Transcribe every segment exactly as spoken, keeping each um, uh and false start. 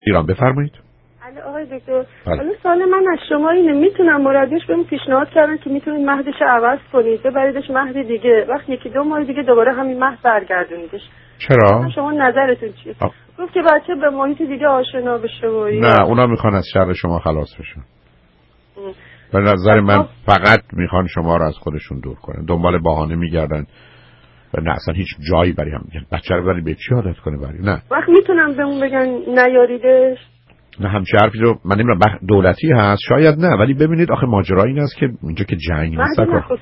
ایران بفرمایید. الو آقای دکتر، حالا سوال من از شما اینه، میتونم مربیش بهم پیشنهاد کردن که میتونید مهدش عوض کنید ببریدش مهد دیگه، وقت یکی دو ماه دیگه دوباره همین مهد برگردونیدش. چرا؟ شما نظرتون چیه؟ گفت که بچه به محیط دیگه آشنا بشه و نه اونا میخوان از شر شما خلاص بشن. به نظر من فقط میخوان شما رو از خودشون دور کنن، دنبال بهانه میگردن و نه اصلا هیچ جایی برای هم میگن بچه رو برای به چی عادت کنه برای نه. وقت میتونم به اون بگن نیاریدش؟ نه همچه حرفی رو من نمیدونم، دولتی هست شاید نه، ولی ببینید آخه ماجرا این است که اینجا که جنگ نیست.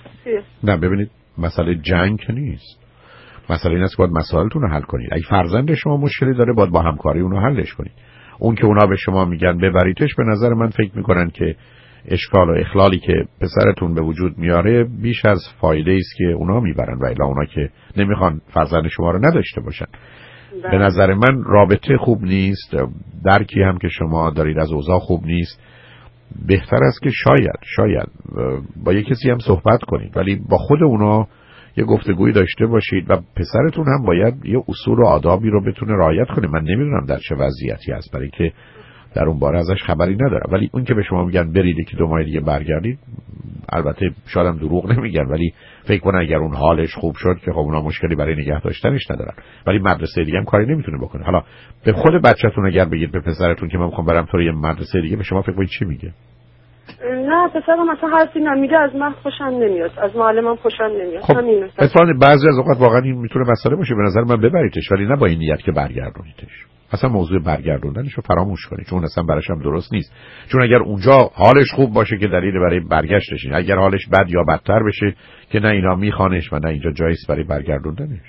نه ببینید مسئله جنگ که نیست، مسئله این است که باید مسائلتون رو حل کنید. اگه فرزند شما مشکلی داره باید با همکاری اون رو حلش کنید. اون که اونا به شما میگن ببریدش، به نظر من فکر میکنن که اشکال و اخلالی که پسرتون به وجود میاره بیش از فایده است که اونا میبرن و الا اونا که نمیخوان فرزند شما رو نداشته باشن. به نظر من رابطه خوب نیست، درکی هم که شما دارید از اوضاع خوب نیست. بهتر است که شاید شاید با یک کسی هم صحبت کنید، ولی با خود اونا یه گفتگویی داشته باشید و پسرتون هم باید یه اصول و آدابی رو بتونه رعایت کنه. من نمیدونم در چه وضعیتی هست برای که در اون باره ازش خبری ندارم، ولی اون که به شما میگن برید که دو ماه دیگه برگردید، البته شاید هم دروغ نمیگن، ولی فکر کنن اگر اون حالش خوب شد که خب اونا مشکلی برای نگه داشتنش ندارن، ولی مدرسه دیگه هم کاری نمیتونه بکنه. حالا به خود بچه‌تون اگر بگید به پسرتون که من میخوام برم تو یه مدرسه دیگه، به شما فکر کنید چی میگه؟ نه پسرم مثلا حرفی نمیگه، از من خوشم نمیاد، از معلمم خوشم نمیاد. خب مثلا بعضی از اوقات واقعا این میتونه مسئله باشه، به نظر من ببریدش، ولی نه با این نیت که برگردونیدش. اصلا موضوع برگردوندنش رو فراموش کنید، چون اصلا براش هم درست نیست. چون اگر اونجا حالش خوب باشه که دلیل برای برگشتش، اگر حالش بد یا بدتر بشه که نه اینا میخوانش و نه اینجا جاییست برای برگردوندنش.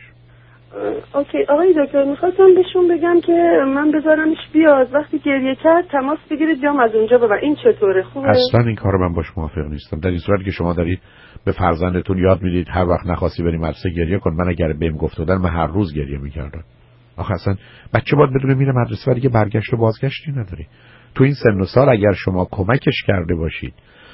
اوکی آقای دکتر، میخواستم بهشون بگم که من بذارمش بیاد، وقتی گریه کرد تماس بگیرید بیام از اونجا ببر. این چطوره؟ خوبه؟ اصلا این کارو من باش موافق نیستم. در این صورت که شما دارید به فرزندتون یاد میدید هر وقت نخواستی بریم مدرسه گریه کن، من اگر بهم گفت بودن من هر روز گریه میکردم. آخه اصلا بچه باید بدونه میره مدرسه ولی که برگشت و بازگشتی نداری. تو این سن و سال اگر شما کمکش کرده باشید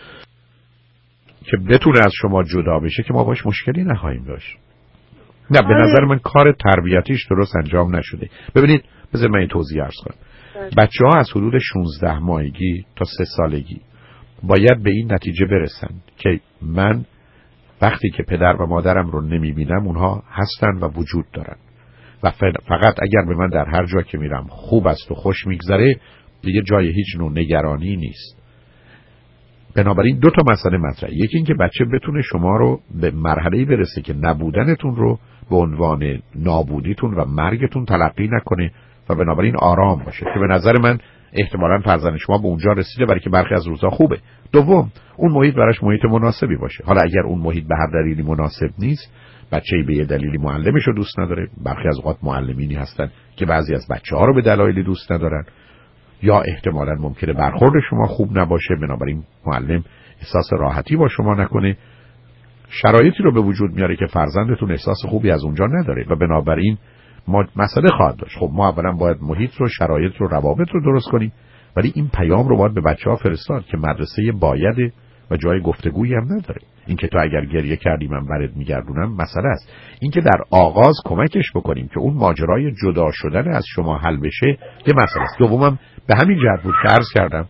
که بتونه از شما جدا بشه که ما باش مشکلی نخواهیم داشت. نه به نظر من کار تربیتیش درست انجام نشده. ببینید بذار من این توضیح عرض کنم. بچه ها از حدود شانزده ماهگی تا سه سالگی باید به این نتیجه برسن که من وقتی که پدر و مادرم رو نمیبینم اونها هستن و وجود دارن و فقط اگر به من در هر جا که میرم خوب است و خوش میگذره دیگه جای هیچ نوع نگرانی نیست. بنابراین دو تا مسئله مطرحه. یکی این که بچه بتونه شما رو به مرحله‌ای برسه که نبودنتون رو به عنوان نابودیتون و مرگتون تلقی نکنه و بنابراین آرام باشه که به نظر من احتمالاً فرزند شما به اونجا رسیده برای که برخی از روزا خوبه. دوم اون محیط براش محیط مناسبی باشه. حالا اگر اون محیط به هر دلیلی مناسب نیست، بچه‌ای به یه دلیلی معلمش رو دوست نداره، برخی از اوقات معلمینی هستن که بعضی از بچه‌ها رو به دلایلی دوست ندارن، یا احتمالاً ممکنه برخورد شما خوب نباشه، بنابراین معلم احساس راحتی با شما نکنه، شرایطی رو به وجود میاره که فرزندتون احساس خوبی از اونجا نداره و بنابراین ما مسئله خواهد داشت. خب ما اولا باید محیط رو، شرایط رو، روابط رو درست کنیم، ولی این پیام رو باید به بچه‌ها فرستاد که مدرسه باید و جای گفتگویی هم نداره. این که تو اگر گریه کردی من برات میگردونم مسئله است. این که در آغاز کمکش بکنیم که اون ماجرای جدا شدن از شما حل بشه که مسئله است. دومم به همین جهت بود که عرض کردم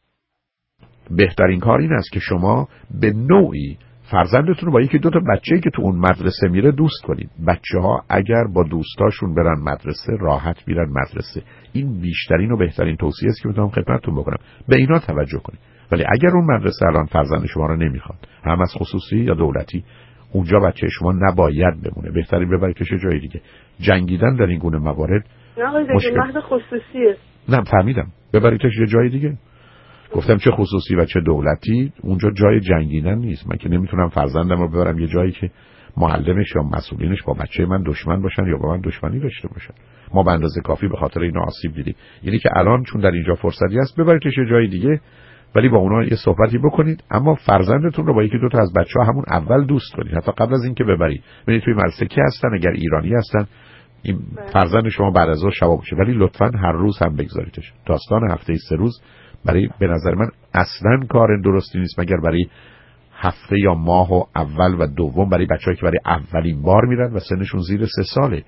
بهترین کار این است که شما به نوعی فرزندتون رو با یکی دو تا بچه‌ای که تو اون مدرسه میره دوست کنید. بچه‌ها اگر با دوستاشون برن مدرسه راحت میرن مدرسه. این بیشترین و بهترین توصیه است که میتونم خدمتتون بکنم. به اینا توجه کنید. ولی اگر اون مدرسه الان فرزند شما رو نمیخواد، هم از خصوصی یا دولتی، اونجا بچه شما نباید بمونه. بهترین ببریدش جای دیگه. جنگیدن در این گونه موارد مشکل مهد خصوصیه. نه فهمیدم. ببریدش یه جای دیگه. گفتم چه خصوصی و چه دولتی، اونجا جای جنگیدن نیست. من که نمیتونم فرزندم رو ببرم یه جایی که معلمش یا مسئولینش با بچه من دشمن باشن یا با من دشمنی داشته باشن. ما به اندازه کافی به خاطر اینا آسیب دیدیم. یعنی که الان چون در اینجا فرصتی هست ببریدش یه جای دیگه، ولی با اونا یه صحبتی بکنید، اما فرزندتون رو با یکی دو تا از بچه‌ها همون اول دوست کنید، حتی قبل از اینکه ببرید. ببینید توی مدرسه کی هستن، اگر ایرانی هستن این فرزند شما بعد از ظهر شب باشه، ولی لطفاً هر روز هم بگذاریدش. داستان هفته سه روز برای به نظر من اصلاً کار درستی نیست، مگر برای هفته یا ماه و اول و دوم برای بچه‌ای که برای اولین بار میرن و سنشون زیر سه ساله.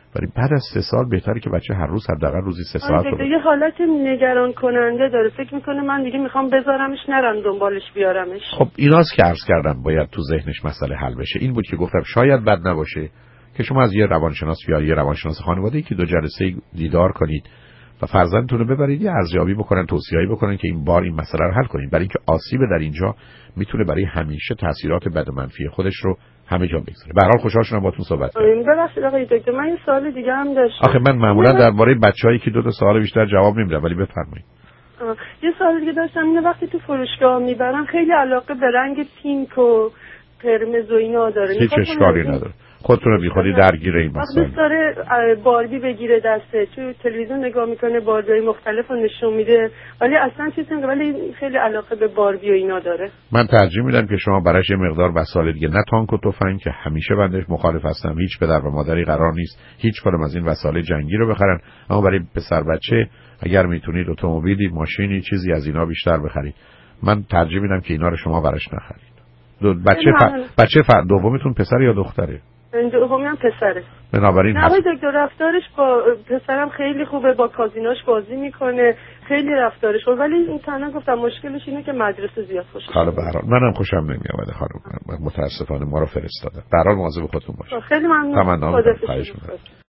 ولی بعد از سه سال بهتره که بچه هر روز حداقل روزی سه ساعت رو یه حالت نگران کننده داره، فکر میکنه من دیگه میخوام بذارمش نرم دنبالش بیارمش. خب ایناست که عرض کردم باید تو ذهنش مسئله حل بشه. این بود که گفتم شاید بد نباشه که شما از یه روانشناس یا یه روانشناس خانوادگی که دو جلسه دیدار کنید و فرزندتون رو ببرید یه ارزیابی بکنن، توصیه‌ای بکنن که این بار این مسئله رو حل کنید، برای اینکه آسیب در اینجا میتونه برای همیشه تاثیرات بد و منفی خودش رو همه جا بگذاره. به هر حال خوشحال شدم باهاتون صحبت کردم. ببخشید آقای دکتر من یه سوال دیگه هم داشتم. آخه من معمولا درباره بچه‌هایی که دو تا سوال بیشتر جواب نمیدم، ولی بفرمایید. یه سوال دیگه داشتم، اینه وقتی تو فروشگاه میبرن خیلی علاقه به رنگ پینک و قرمز و اینا داره. هیچ اشکالی نداره. خودتون رو بیخودی درگیر این مسئله. وقتی داره باربی بگیره دسته، تو تلویزیون نگاه میکنه باربی مختلفو نشون میده، ولی اصلا چیزی نمیگه، ولی خیلی علاقه به باربی و اینا داره. من ترجیح میدم که شما براش یه مقدار وسایل دیگه، نه تانک و تفنگ که همیشه بندش مخالف هستم، هیچ پدر و مادری قرار نیست هیچ کدوم از این وسایل جنگی رو بخرن، اما برای پسر بچه اگر میتونید اتومبیلی، ماشینی، چیزی از اینا بیشتر بخرید. من ترجیح میدم که اینا رو شما براش نخرید. دو بچه ف... بچه ف... دومتون پسر یا دختره؟ دومی هم پسره. بنابراین نه آقای دکتر رفتارش با پسرم خیلی خوبه، با کازیناش بازی میکنه، خیلی رفتارش خوبه، ولی این تنها گفتم مشکلش اینه که مدرسه زیاد خوشش حالا به هر حال منم خوشم نمیاد خانم، متاسفانه ما رو فرستادن. به هر حال مواظب خودتون باشید. خیلی ممنون. خواهش می‌کنم.